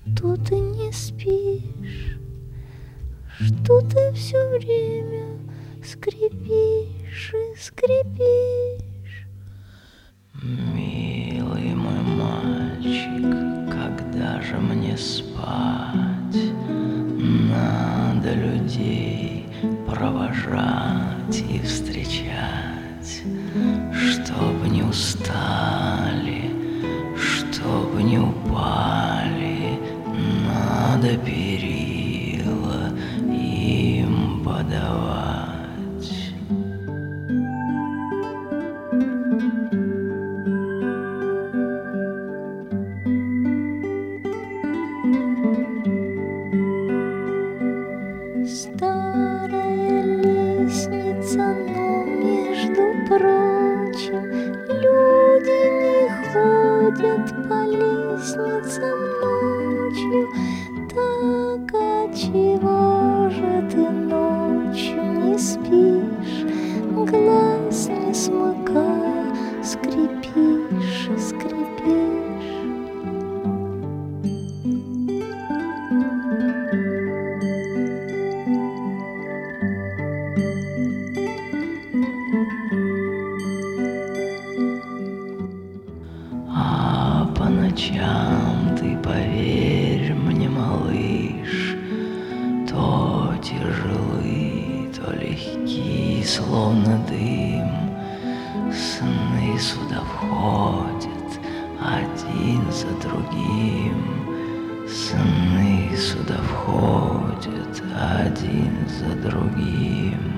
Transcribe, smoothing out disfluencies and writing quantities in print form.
что ты не спишь, что ты все время скрипишь и скрипишь. Милый мой мальчик, когда же мне спать? Надо людей провожать и встречать, чтоб не устали, чтоб не упали, надо перила им подавать. Старая лестница, но, между прочим, люди не ходят по лестницам ночью. Так отчего же ты ночью не спишь, глаз не смыкая, скрипишь и скрипишь? А по ночам ты, поверь мне, малыш, то тяжелы, то легки, словно дым. Сны сюда входят один за другим, сны сюда входят один за другим.